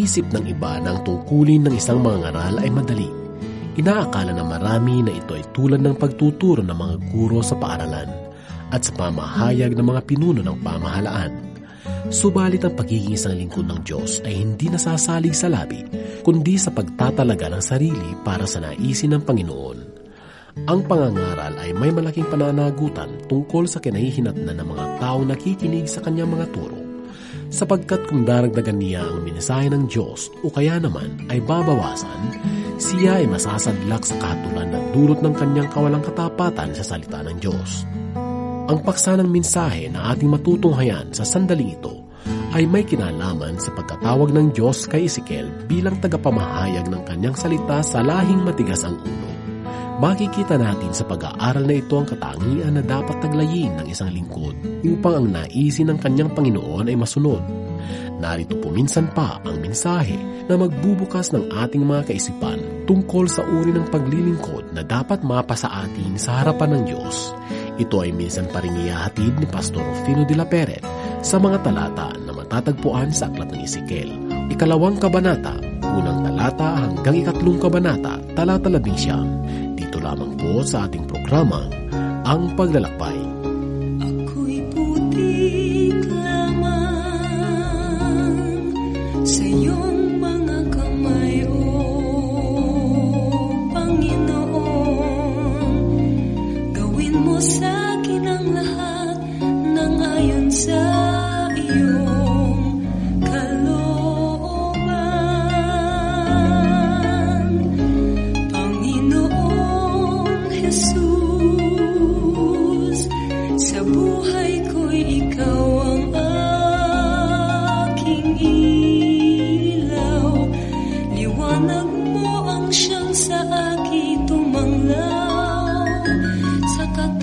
Iniisip ng iba na ang tungkulin ng isang mangangaral ay madali. Inaakala na marami na ito ay tulad ng pagtuturo ng mga guro sa paaralan at sa pamahayag ng mga pinuno ng pamahalaan. Subalit ang pagiging isang lingkod ng Diyos ay hindi nasasalig sa labi, kundi sa pagtatalaga ng sarili para sa naisin ng Panginoon. Ang pangangaral ay may malaking pananagutan tungkol sa kinahihinatnan ng mga taong nakikinig sa kanyang mga turo, sapagkat kung daragdagan niya ang mensahe ng Diyos o kaya naman ay babawasan, siya ay masasadlak sa kahatulan na dulot ng kanyang kawalang katapatan sa salita ng Diyos. Ang paksa ng mensahe na ating matutunghayan sa sandaling ito ay may kinalaman sa pagkatawag ng Diyos kay Ezekiel bilang tagapamahayag ng kanyang salita sa lahing matigas ang ulo. Makikita natin sa pag-aaral na ito ang katangian na dapat taglayin ng isang lingkod upang ang naisin ng kanyang Panginoon ay masunod. Narito po minsan pa ang mensahe na magbubukas ng ating mga kaisipan tungkol sa uri ng paglilingkod na dapat mapasa atin sa harapan ng Diyos. Ito ay minsan pa rin ihahatid ni Pastor Rufino de la Peret sa mga talata na matatagpuan sa Aklat ng Ezekiel, 2 kabanata, 1 talata hanggang 3 kabanata, talata 11. Dito lamang po sa ating programa, Ang Paglalakbay. Ako'y putik lamang sa iyong mga kamay, O Panginoon. Gawin mo sa akin ang lahat ng ayon sa iyong kalooban. Panginoong Jesus, sa buhay ko'y ikaw ang aking ilaw. Liwanag mo ang siyang sa akin tumanglaw sa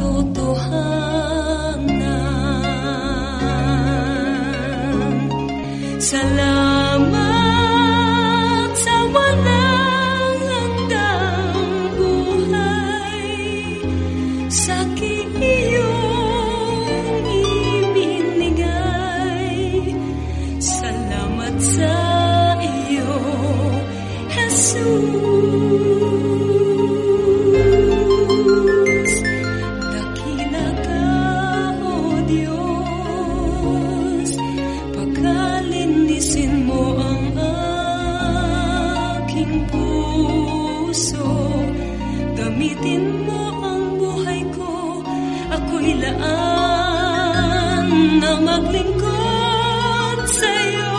katotohanan. Salamat sa walang hanggang buhay, sa iyong ibinigay. Salamat sa iyo, Jesus. Dakila ka, O Diyos, pagkalinisin mo ang aking puso. Gamitin mo ang buhay ko, ako'y laan na maglingkod sa'yo.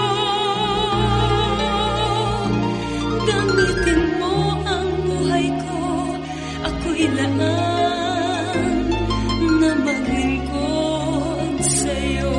Gamitin mo ang buhay ko, ako'y laan na maglingkod sa'yo.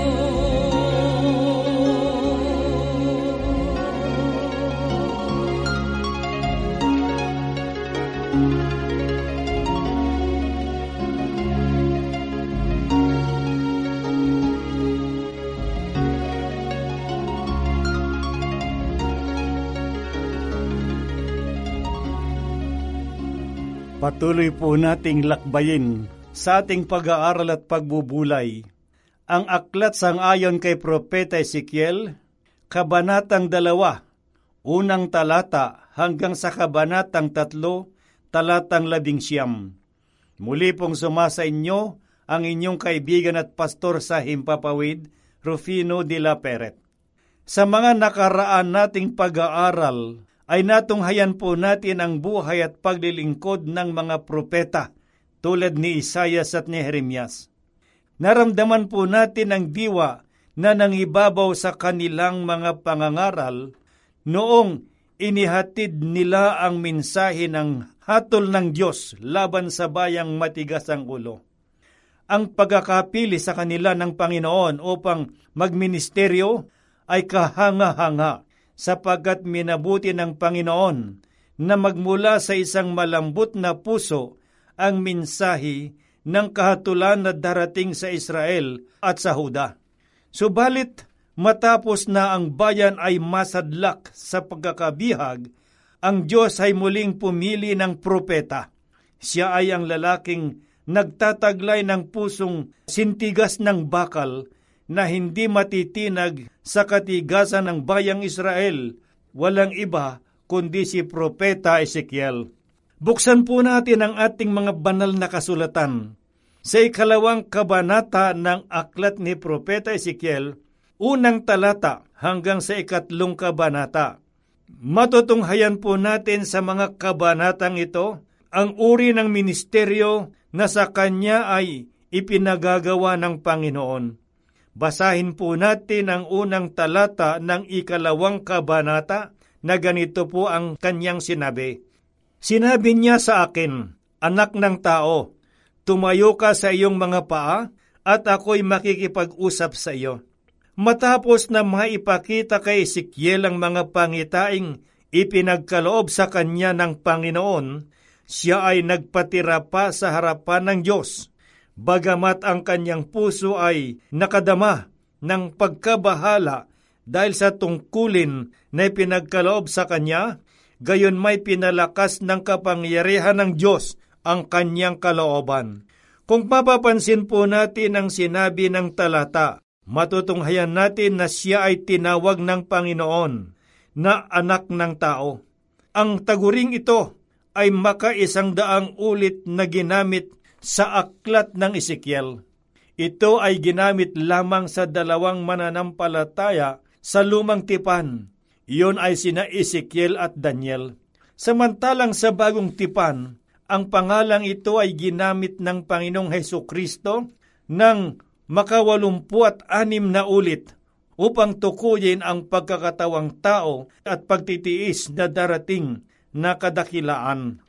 Patuloy po nating lakbayin sa ating pag-aaral at pagbubulay ang aklat sang-ayon kay Propeta Ezekiel, Kabanatang 2, unang talata hanggang sa Kabanatang 3, talatang 11. Muli pong sumasa inyo ang inyong kaibigan at pastor sa Himpapawid, Rufino de la Peret. Sa mga nakaraan nating pag-aaral, ay natunghayan po natin ang buhay at paglilingkod ng mga propeta tulad ni Isaias at ni Jeremias. Naramdaman po natin ang diwa na nangibabaw sa kanilang mga pangangaral noong inihatid nila ang mensahe ng hatol ng Diyos laban sa bayang matigas ang ulo. Ang pagkakapili sa kanila ng Panginoon upang magministeryo ay kahanga-hanga, sapagkat minabuti ng Panginoon na magmula sa isang malambot na puso ang mensahe ng kahatulan na darating sa Israel at sa Huda. Subalit, matapos na ang bayan ay masadlak sa pagkakabihag, ang Diyos ay muling pumili ng propeta. Siya ay ang lalaking nagtataglay ng pusong sintigas ng bakal na hindi matitinag sa katigasan ng bayang Israel walang iba kundi si Propeta Ezekiel. Buksan po natin ang ating mga banal na kasulatan sa 2 kabanata ng aklat ni Propeta Ezekiel, unang talata hanggang sa 3 kabanata. Matutunghayan po natin sa mga kabanatang ito ang uri ng ministeryo na sa kanya ay ipinagagawa ng Panginoon. Basahin po natin ang unang talata ng 2 kabanata na ganito po ang kanyang sinabi. Sinabi niya sa akin, anak ng tao, tumayo ka sa iyong mga paa at ako'y makikipag-usap sa iyo. Matapos na maipakita kay Ezekiel ang mga pangitaing ipinagkaloob sa kanya ng Panginoon, siya ay nagpatira pa sa harapan ng Diyos, bagamat ang kanyang puso ay nakadama ng pagkabahala dahil sa tungkulin na ipinagkaloob sa kanya, gayon may pinalakas ng kapangyarihan ng Diyos ang kanyang kalooban. Kung mapapansin po natin ang sinabi ng talata, matutunghayan natin na siya ay tinawag ng Panginoon na anak ng tao. Ang taguring ito ay maka-100 ulit na ginamit sa aklat ng Ezekiel. Ito ay ginamit lamang sa 2 mananampalataya sa lumang tipan. Iyon ay sina Ezekiel at Daniel. Samantalang sa bagong tipan, ang pangalang ito ay ginamit ng Panginoong Hesukristo ng 86 na ulit upang tukuyin ang pagkakatawang tao at pagtitiis na darating na kadakilaan.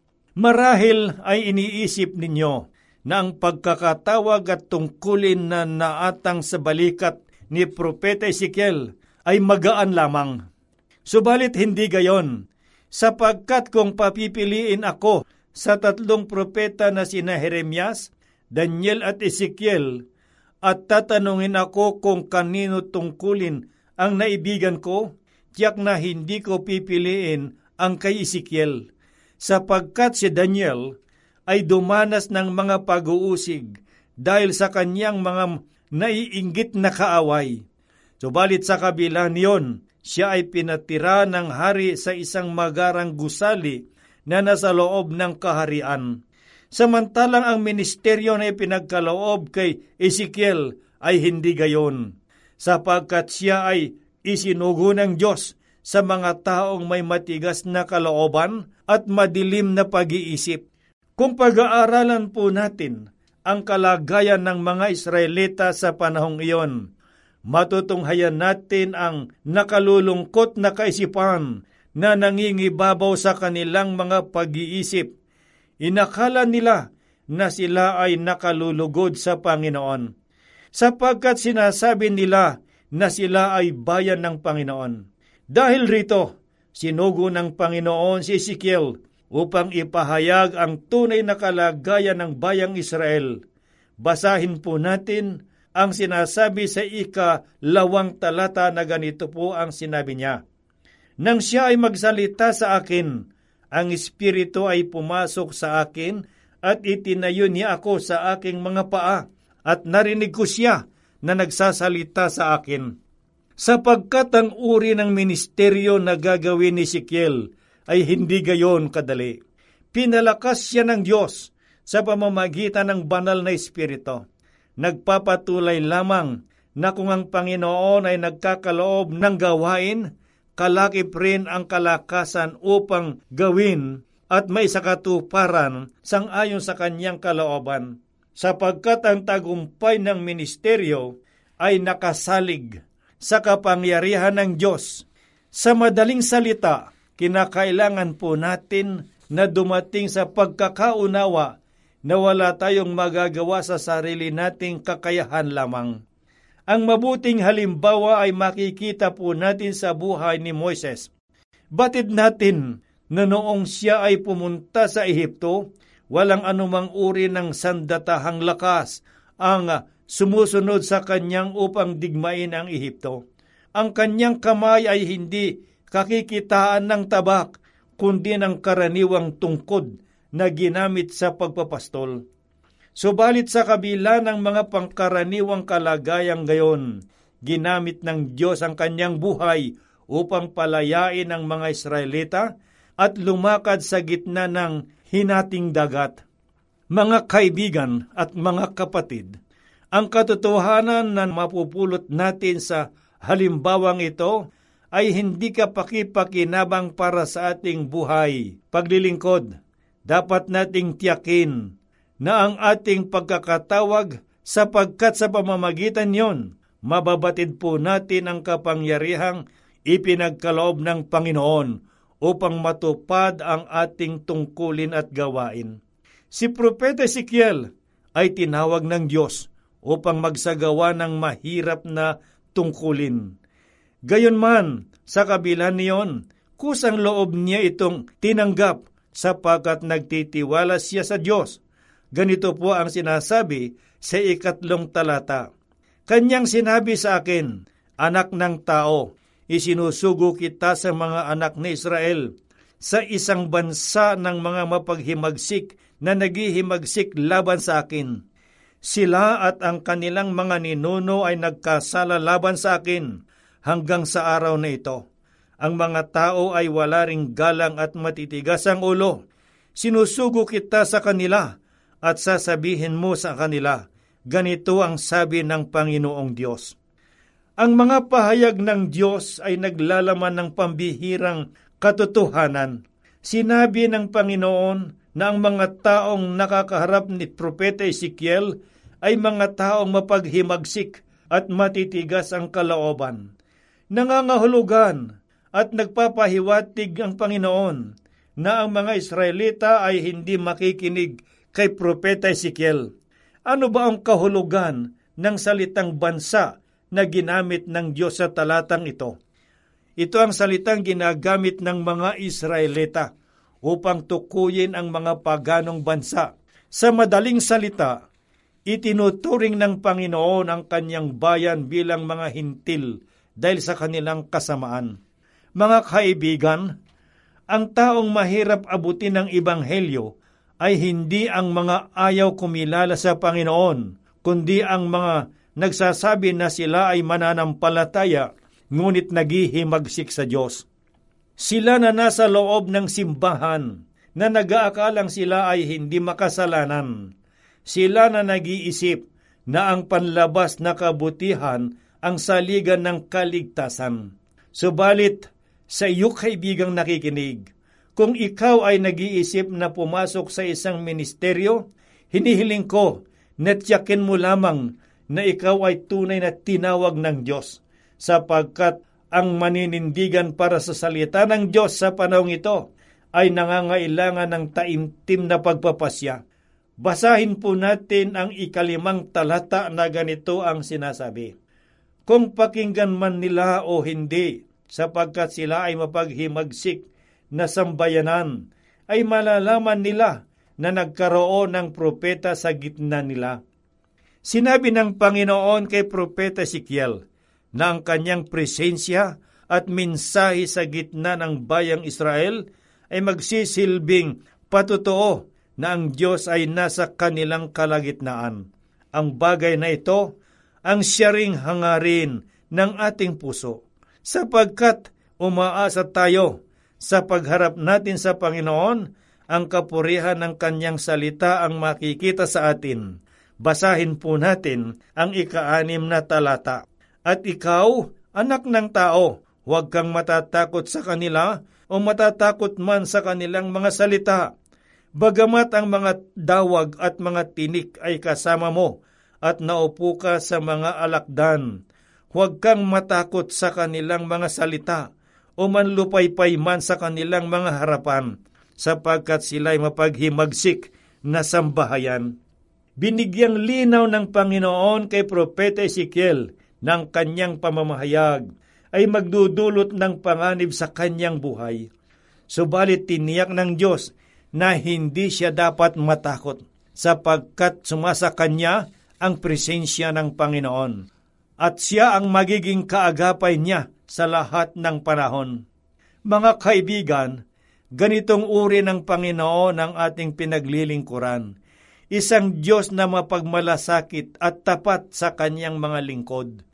Marahil ay iniisip ninyo na ang pagkakatawag at tungkulin na naatang sa balikat ni Propeta Ezekiel ay magaan lamang. Subalit hindi gayon, sapagkat kung papipiliin ako sa 3 propeta na sina Jeremias, Daniel at Ezekiel, at tatanungin ako kung kanino tungkulin ang naibigan ko, tiyak na hindi ko pipiliin ang kay Ezekiel, sapagkat si Daniel ay dumanas ng mga pag-uusig dahil sa kanyang mga naiinggit na kaaway. Subalit sa kabila niyon, siya ay pinatira ng hari sa isang magarang gusali na nasa loob ng kaharian. Samantalang ang ministeryo na ipinagkaloob kay Ezekiel ay hindi gayon, sapagkat siya ay isinugo ng Diyos sa mga taong may matigas na kalooban at madilim na pag-iisip. Kung pag-aaralan po natin ang kalagayan ng mga Israelita sa panahong iyon, matutunghayan natin ang nakalulungkot na kaisipan na nangingibabaw sa kanilang mga pag-iisip. Inakala nila na sila ay nakalulugod sa Panginoon, sapagkat sinasabi nila na sila ay bayan ng Panginoon. Dahil rito, sinugo ng Panginoon si Ezekiel upang ipahayag ang tunay na kalagayan ng bayang Israel. Basahin po natin ang sinasabi sa 2 talata na ganito po ang sinabi niya. Nang siya ay magsalita sa akin, ang Espiritu ay pumasok sa akin at itinayo niya ako sa aking mga paa at narinig ko siya na nagsasalita sa akin. Sapagkat ang uri ng ministeryo na gagawin ni Ezekiel ay hindi gayon kadali. Pinalakas siya ng Diyos sa pamamagitan ng banal na Espiritu. Nagpapatuloy lamang na kung ang Panginoon ay nagkakaloob ng gawain, kalakip rin ang kalakasan upang gawin at may sakatuparan sangayon sa kanyang kalooban, sapagkat ang tagumpay ng ministeryo ay nakasalig sa kapangyarihan ng Diyos. Sa madaling salita, kinakailangan po natin na dumating sa pagkakaunawa na wala tayong magagawa sa sarili nating kakayahan lamang. Ang mabuting halimbawa ay makikita po natin sa buhay ni Moises. Batid natin na noong siya ay pumunta sa Ehipto, walang anumang uri ng sandatahang lakas ang sumusunod sa kanyang upang digmain ang Ehipto. Ang kanyang kamay ay hindi kakikitaan ng tabak, kundi ng karaniwang tungkod na ginamit sa pagpapastol. Subalit sa kabila ng mga pangkaraniwang kalagayang gayon, ginamit ng Diyos ang kanyang buhay upang palayain ang mga Israelita at lumakad sa gitna ng hinating dagat. Mga kaibigan at mga kapatid, ang katotohanan na mapupulot natin sa halimbawang ito ay hindi kapaki-pakinabang para sa ating buhay, paglilingkod. Dapat nating tiyakin na ang ating pagkakatawag sapagkat sa pamamagitan yon, mababatid po natin ang kapangyarihang ipinagkaloob ng Panginoon upang matupad ang ating tungkulin at gawain. Si Propeta Ezekiel ay tinawag ng Diyos upang magsagawa ng mahirap na tungkulin. Gayunman, sa kabila niyon, kusang loob niya itong tinanggap sapagkat nagtitiwala siya sa Diyos. Ganito po ang sinasabi sa 3 talata. Kanyang sinabi sa akin, anak ng tao, isinusugo kita sa mga anak ni Israel, sa isang bansa ng mga mapaghimagsik na naghihimagsik laban sa akin. Sila at ang kanilang mga ninuno ay nagkasala laban sa akin hanggang sa araw na ito. Ang mga tao ay wala ring galang at matitigas ang ulo. Sinusugo kita sa kanila at sasabihin mo sa kanila, ganito ang sabi ng Panginoong Diyos. Ang mga pahayag ng Diyos ay naglalaman ng pambihirang katotohanan. Sinabi ng Panginoon na ang mga taong nakakaharap ni Propeta Ezekiel ay mga taong mapaghimagsik at matitigas ang kalooban. Nangangahulugan at nagpapahiwatig ang Panginoon na ang mga Israelita ay hindi makikinig kay Propeta Ezekiel. Ano ba ang kahulugan ng salitang bansa na ginamit ng Diyos sa talatang ito? Ito ang salitang ginagamit ng mga Israelita upang tukuyin ang mga paganong bansa. Sa madaling salita, itinuturing ng Panginoon ang kanyang bayan bilang mga hintil dahil sa kanilang kasamaan. Mga kaibigan, ang taong mahirap abutin ng Ebanghelyo ay hindi ang mga ayaw kumilala sa Panginoon, kundi ang mga nagsasabi na sila ay mananampalataya, ngunit naghihimagsik sa Diyos. Sila na nasa loob ng simbahan, na nag-aakalang sila ay hindi makasalanan. Sila na nag-iisip na ang panlabas na kabutihan ang saligan ng kaligtasan. Subalit, sa iyo kaibigang nakikinig, kung ikaw ay nag-iisip na pumasok sa isang ministeryo, hinihiling ko na tiyakin mo lamang na ikaw ay tunay na tinawag ng Diyos, sapagkat ang maninindigan para sa salita ng Diyos sa panahong ito ay nangangailangan ng taimtim na pagpapasya. Basahin po natin ang 5 talata na ganito ang sinasabi. Kung pakinggan man nila o hindi, sapagkat sila ay mapaghimagsik na sambayanan, ay malalaman nila na nagkaroon ng propeta sa gitna nila. Sinabi ng Panginoon kay Propeta Ezekiel na ang kanyang presensya at mensahe sa gitna ng bayang Israel ay magsisilbing patotoo na ang Diyos ay nasa kanilang kalagitnaan. Ang bagay na ito ang siyaring hangarin ng ating puso, sapagkat umaasa tayo sa pagharap natin sa Panginoon, ang kapurihan ng kanyang salita ang makikita sa atin. Basahin po natin ang 6 na talata. At ikaw, anak ng tao, huwag kang matatakot sa kanila o matatakot man sa kanilang mga salita. Bagamat ang mga dawag at mga tinik ay kasama mo at naupo ka sa mga alakdan, huwag kang matakot sa kanilang mga salita o manlupaypay man sa kanilang mga harapan, sapagkat sila'y mapaghimagsik na sambahayan. Binigyang linaw ng Panginoon kay Propeta Ezekiel ng kanyang pamamahayag ay magdudulot ng panganib sa kanyang buhay. Subalit tiniyak ng Diyos na hindi siya dapat matakot sapagkat sumasa kanya ang presensya ng Panginoon at siya ang magiging kaagapay niya sa lahat ng panahon. Mga kaibigan, ganitong uri ng Panginoon ang ating pinaglilingkuran. Isang Diyos na mapagmalasakit at tapat sa kanyang mga lingkod.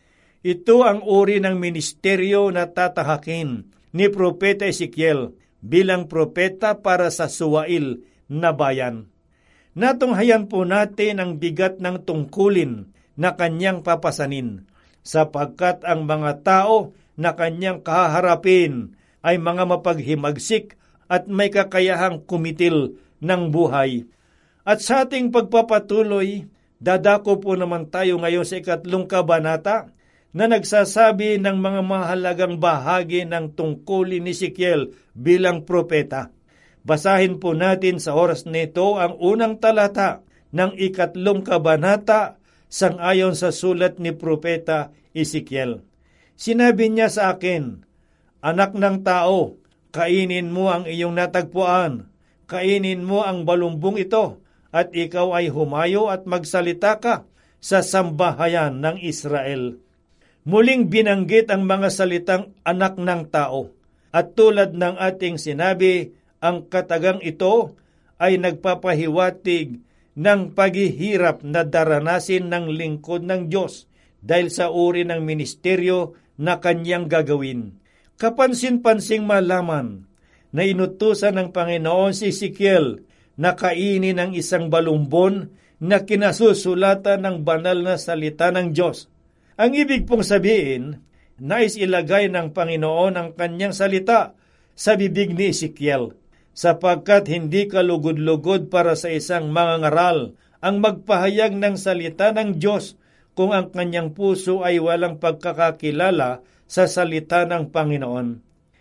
Ito ang uri ng ministeryo na tatahakin ni Propeta Ezekiel bilang propeta para sa suwail na bayan. Natunghayan po natin ang bigat ng tungkulin na kanyang papasanin, sapagkat ang mga tao na kanyang kaharapin ay mga mapaghimagsik at may kakayahang kumitil ng buhay. At sa ating pagpapatuloy, dadako po naman tayo ngayon sa 3 kabanata na nagsasabi ng mga mahalagang bahagi ng tungkulin ni Ezekiel bilang propeta. Basahin po natin sa oras nito ang unang talata ng 3 kabanata sangayon sa sulat ni Propeta Ezekiel. Sinabi niya sa akin, "Anak ng tao, kainin mo ang iyong natagpuan, kainin mo ang balumbong ito, at ikaw ay humayo at magsalita ka sa sambahayan ng Israel." Muling binanggit ang mga salitang anak ng tao, at tulad ng ating sinabi, ang katagang ito ay nagpapahiwatig ng paghihirap na daranasin ng lingkod ng Diyos dahil sa uri ng ministeryo na kanyang gagawin. Kapansin-pansing malaman na inutusan ng Panginoon si Ezekiel na kainin ang isang balumbon na kinasusulatan ng banal na salita ng Diyos. Ang ibig pong sabihin, nais ilagay ng Panginoon ang kanyang salita sa bibig ni Ezekiel, sapagkat hindi kalugod-lugod para sa isang mangangaral ang magpahayag ng salita ng Diyos kung ang kanyang puso ay walang pagkakakilala sa salita ng Panginoon.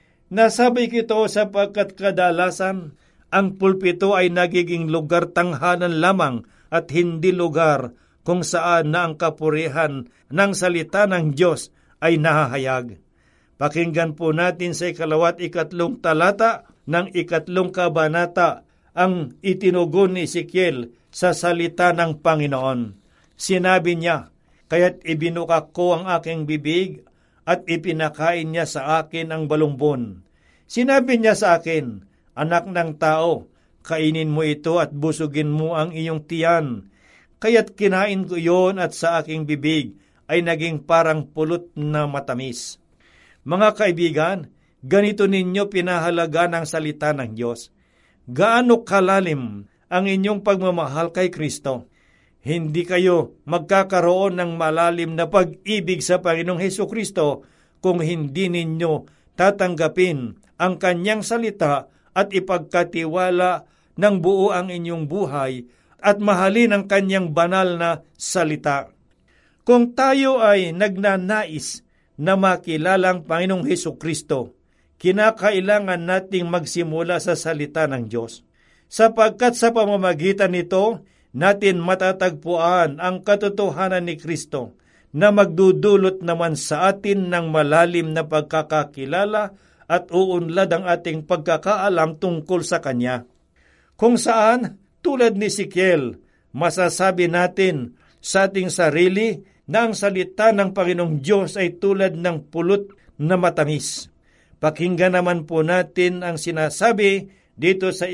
Nasabi ko ito sapagkat kadalasan ang pulpito ay nagiging lugar tanghanan lamang at hindi lugar kung saan na ang kapurihan ng salita ng Diyos ay nahahayag. Pakinggan po natin sa 2 at 3 talata ng 3 kabanata ang itinugon ni Ezekiel sa salita ng Panginoon. Sinabi niya, "Kaya't ibinukak ko ang aking bibig at ipinakain niya sa akin ang balumbon. Sinabi niya sa akin, Anak ng tao, kainin mo ito at busugin mo ang iyong tiyan. Kaya't kinain ko iyon at sa aking bibig ay naging parang pulot na matamis." Mga kaibigan, ganito ninyo pinahalaga ng salita ng Diyos. Gaano kalalim ang inyong pagmamahal kay Kristo? Hindi kayo magkakaroon ng malalim na pag-ibig sa Panginoong Hesukristo kung hindi ninyo tatanggapin ang kanyang salita at ipagkatiwala ng buo ang inyong buhay at mahalin ang kanyang banal na salita. Kung tayo ay nagnanais na makilala ang Panginoong Hesukristo, kinakailangan nating magsimula sa salita ng Diyos, sapagkat sa pamamagitan nito, natin matatagpuan ang katotohanan ni Kristo na magdudulot naman sa atin ng malalim na pagkakakilala at uunlad ang ating pagkakaalam tungkol sa Kanya. Kung saan, tulad ni Ezekiel, masasabi natin sa ating sarili na ang salita ng Panginoong Diyos ay tulad ng pulot na matamis. Pakinggan naman po natin ang sinasabi dito sa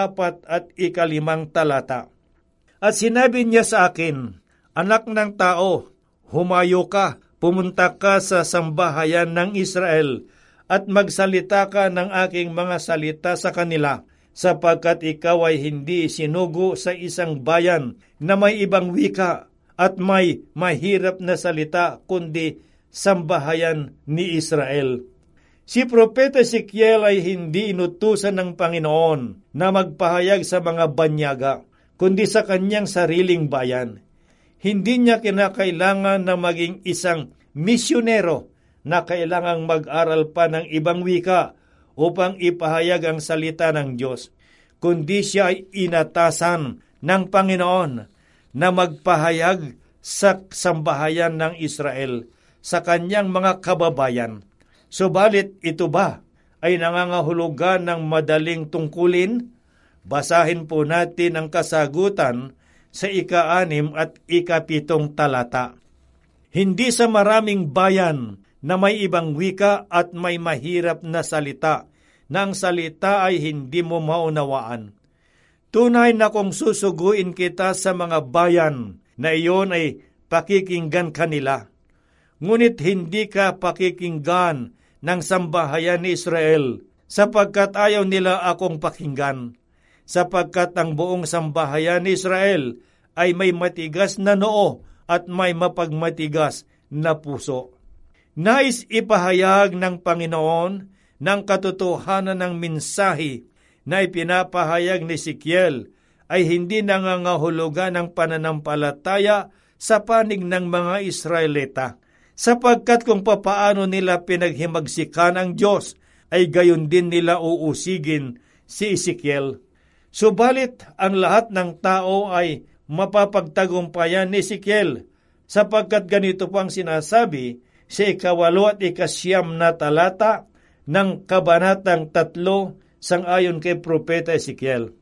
4 at 5 talata. "At sinabi niya sa akin, Anak ng tao, humayo ka, pumunta ka sa sambahayan ng Israel, at magsalita ka ng aking mga salita sa kanila, sapagkat ikaw ay hindi sinugo sa isang bayan na may ibang wika at may mahirap na salita, kundi sambahayan ni Israel." Si Propeta Ezekiel ay hindi inutusan ng Panginoon na magpahayag sa mga banyaga, kundi sa kanyang sariling bayan. Hindi niya kinakailangan na maging isang misyonero na kailangang mag-aral pa ng ibang wika upang ipahayag ang salita ng Diyos, kundi siya ay inatasan ng Panginoon na magpahayag sa sambahayan ng Israel, sa kanyang mga kababayan. Subalit ito ba ay nangangahulugan ng madaling tungkulin? Basahin po natin ang kasagutan sa 6 at 7 talata. "Hindi sa maraming bayan na may ibang wika at may mahirap na salita, na ang salita ay hindi mo maunawaan. Tunay na kung susuguin kita sa mga bayan na iyon ay pakikinggan kanila. ngunit hindi ka pakikinggan ng sambahayan ni Israel, sapagkat ayaw nila akong pakinggan, sapagkat ang buong sambahayan ni Israel ay may matigas na noo at may mapagmatigas na puso. Nais ipahayag ng Panginoon ng katotohanan ng mensahe na ipinapahayag ni Ezekiel ay hindi nangangahulugan ng pananampalataya sa panig ng mga Israelita, sapagkat kung papaano nila pinaghimagsikan ang Diyos, ay gayon din nila uusigin si Ezekiel. Subalit ang lahat ng tao ay mapapagtagumpayan ni Ezekiel, sapagkat ganito pang sinasabi sa 8 at 9 na talata ng Kabanatang 3 sangayon kay Propeta Ezekiel.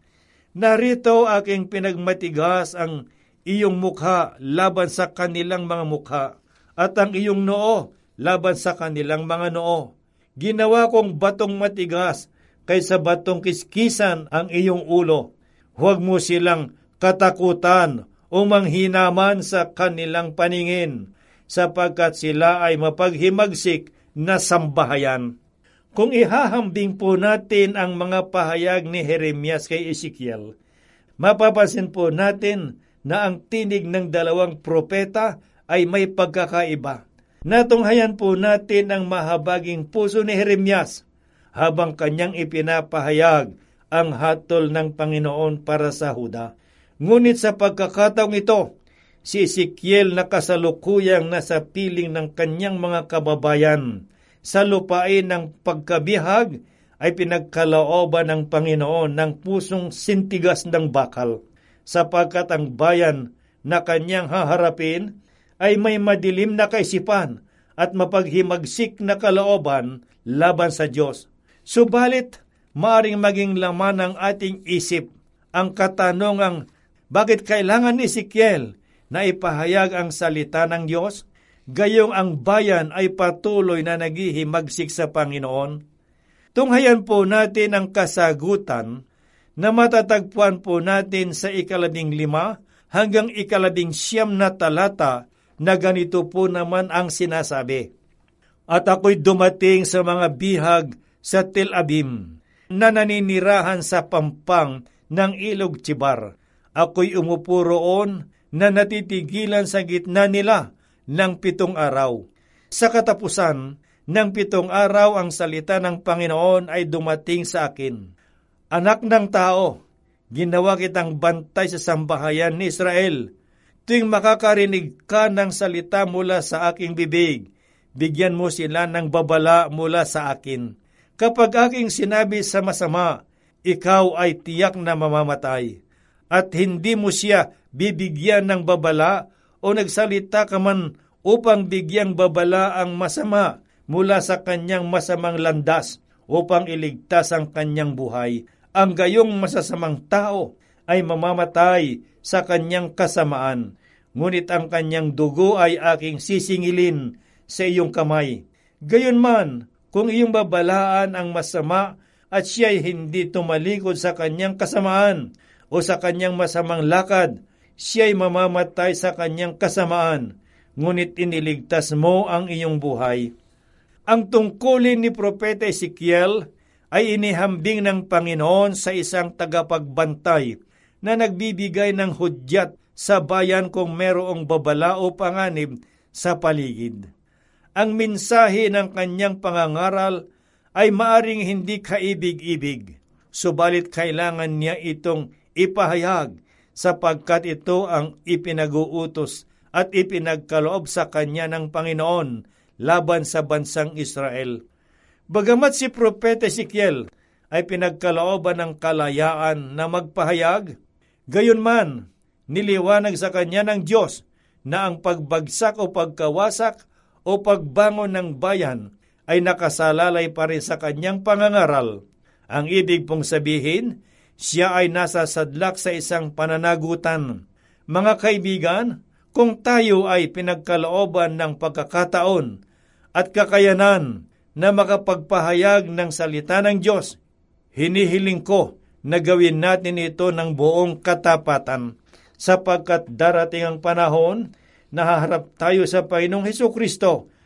Narito aking pinagmatigas ang iyong mukha laban sa kanilang mga mukha, at ang iyong noo laban sa kanilang mga noo. Ginawa kong batong matigas kaysa batong kiskisan ang iyong ulo. Huwag mo silang katakutan o manghinaman sa kanilang paningin, sapagkat sila ay mapaghimagsik na sambahayan. Kung ihahambing po natin ang mga pahayag ni Jeremias kay Ezekiel, mapapansin po natin na ang tinig ng dalawang propeta ay may pagkakaiba. Natunghayan po natin ang mahabaging puso ni Jeremias habang kanyang ipinapahayag ang hatol ng Panginoon para sa Huda. Ngunit sa pagkakataong ito, si Ezekiel na kasalukuyang nasa piling ng kanyang mga kababayan sa lupain ng pagkabihag ay pinagkalooban ng Panginoon ng pusong sintigas ng bakal, sapagkat ang bayan na kanyang haharapin ay may madilim na kaisipan at mapaghimagsik na kalooban laban sa Diyos. Subalit, maaring maging laman ng ating isip ang katanungang bakit kailangan ni Ezekiel na ipahayag ang salita ng Diyos, gayong ang bayan ay patuloy na naghihimagsik sa Panginoon? Tunghayan po natin ang kasagutan na matatagpuan po natin sa 15 hanggang 19 na talata na ganito po naman ang sinasabi. At ako'y dumating sa mga bihag sa Tel Abim na naninirahan sa pampang ng ilog Tsibar. Ako'y umupo roon na natitigilan sa gitna nila ng 7 araw. Sa katapusan ng 7 araw, ang salita ng Panginoon ay dumating sa akin. Anak ng tao, ginawa kitang bantay sa sambahayan ni Israel. Tuwing makakarinig ka ng salita mula sa aking bibig, bigyan mo sila ng babala mula sa akin. Kapag aking sinabi sa masama, ikaw ay tiyak na mamamatay. At hindi mo siya bibigyan ng babala o nagsalita ka man upang bigyang babala ang masama mula sa kanyang masamang landas upang iligtas ang kanyang buhay. Ang gayong masasamang tao ay mamamatay sa kanyang kasamaan, ngunit ang kanyang dugo ay aking sisingilin sa iyong kamay. Gayunman, kung iyong babalaan ang masama at siya'y hindi tumalikod sa kanyang kasamaan o sa kanyang masamang lakad, siya'y mamamatay sa kanyang kasamaan, ngunit iniligtas mo ang iyong buhay. Ang tungkulin ni Propeta Ezekiel ay inihambing ng Panginoon sa isang tagapagbantay na nagbibigay ng hudyat sa bayan kung merong babala o panganib sa paligid. Ang mensahe ng kanyang pangangaral ay maaring hindi kaibig-ibig, subalit kailangan niya itong ipahayag sapagkat ito ang ipinag-uutos at ipinagkaloob sa kanya ng Panginoon laban sa bansang Israel. Bagamat si Propeta Ezekiel ay pinagkalooban ng kalayaan na magpahayag, gayunman niliwanag sa kanya ng Diyos na ang pagbagsak o pagkawasak o pagbangon ng bayan ay nakasalalay pa rin sa kanyang pangangaral. Ang ibig pong sabihin, siya ay nasa sadlak sa isang pananagutan. Mga kaibigan, kung tayo ay pinagkalooban ng pagkakataon at kakayanan na makapagpahayag ng salita ng Diyos, hinihiling ko na gawin natin ito ng buong katapatan, sapagkat darating ang panahon na haharap tayo sa Panginoong Hesukristo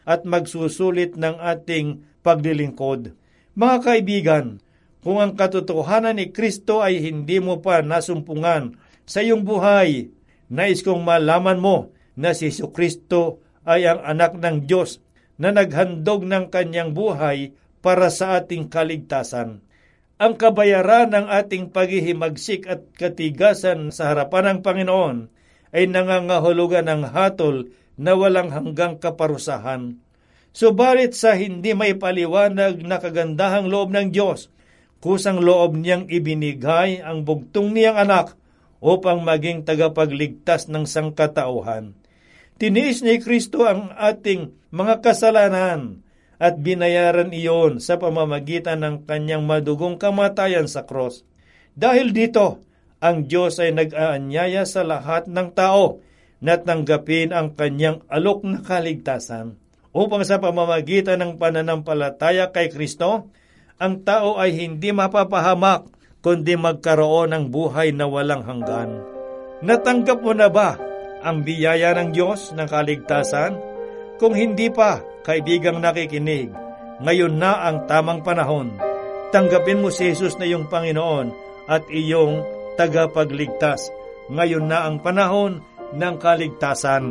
at magsusulit ng ating paglilingkod. Mga kaibigan, kung ang katotohanan ni Kristo ay hindi mo pa nasumpungan sa iyong buhay, nais kong malaman mo na si Jesucristo ay ang anak ng Diyos na naghandog ng kanyang buhay para sa ating kaligtasan. Ang kabayaran ng ating paghihimagsik at katigasan sa harapan ng Panginoon ay nangangahulugan ng hatol na walang hanggang kaparusahan. Subalit sa hindi may paliwanag na kagandahang loob ng Diyos, kusang loob niyang ibinigay ang bugtong niyang anak upang maging tagapagligtas ng sangkatauhan. Tiniis ni Kristo ang ating mga kasalanan at binayaran iyon sa pamamagitan ng kanyang madugong kamatayan sa krus. Dahil dito, ang Diyos ay nag-aanyaya sa lahat ng tao na tanggapin ang kanyang alok na kaligtasan. Upang sa pamamagitan ng pananampalataya kay Kristo, ang tao ay hindi mapapahamak kundi magkaroon ng buhay na walang hanggan. Natanggap mo na ba ang biyaya ng Diyos ng kaligtasan? Kung hindi pa, kaibigang nakikinig, ngayon na ang tamang panahon. Tanggapin mo si Jesus na iyong Panginoon at iyong tagapagligtas. Ngayon na ang panahon ng kaligtasan.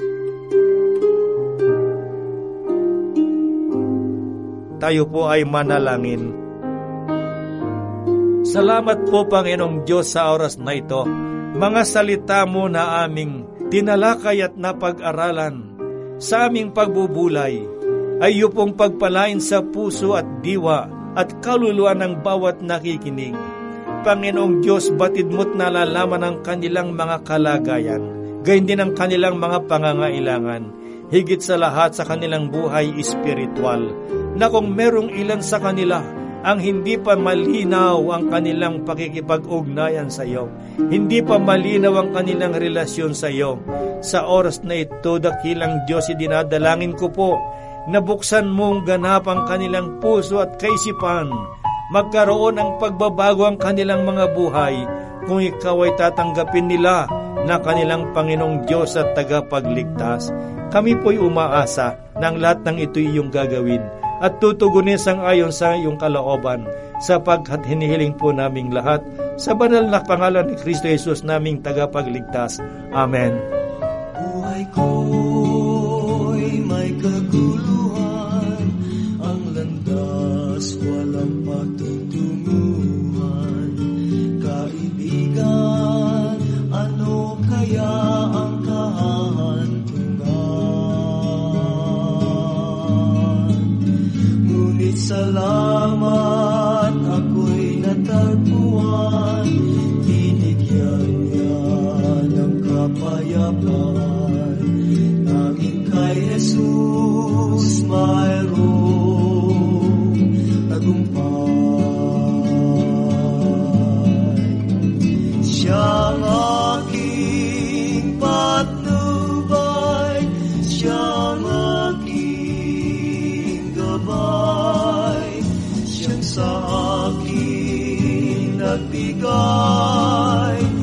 Tayo po ay manalangin. Salamat po, Panginoong Diyos, sa oras na ito. Mga salita mo na aming tinalakay at napag-aralan sa aming pagbubulay ay iyong pagpalain sa puso at diwa at kaluluwa ng bawat nakikinig. Panginoong Diyos, batid mo't nalalaman ang kanilang mga kalagayan, gayon din ang kanilang mga pangangailangan, higit sa lahat sa kanilang buhay espiritual, na kung merong ilan sa kanila ang hindi pa malinaw ang kanilang pakikipag-ugnayan sa iyo, hindi pa malinaw ang kanilang relasyon sa iyo, sa oras na ito, dakilang Diyos, idinadalangin ko po na buksan mong ganap ang kanilang puso at kaisipan, magkaroon ng pagbabago ang kanilang mga buhay kung ikaw ay tatanggapin nila na kanilang Panginoong Diyos at tagapagligtas. Kami po'y umaasa na ang lahat ng ito'y iyong gagawin at tutugunin sang-ayon sa iyong kalooban, sapagkat hinihiling po naming lahat sa banal na pangalan ni Kristo Jesus, naming tagapagligtas. Amen. Buhay ko'y may kaguluhan, ang landas walang patutunguhan. Kaibigan, ano kaya ang kahantungan? Ngunit salamat, ako'y natagpuan, binigyan niya ng kapayapaan. Tanging kay Jesus mayroong tagumpay. Siyang aking patnubay, siyang aking gabay, siyang sa akin nagbigay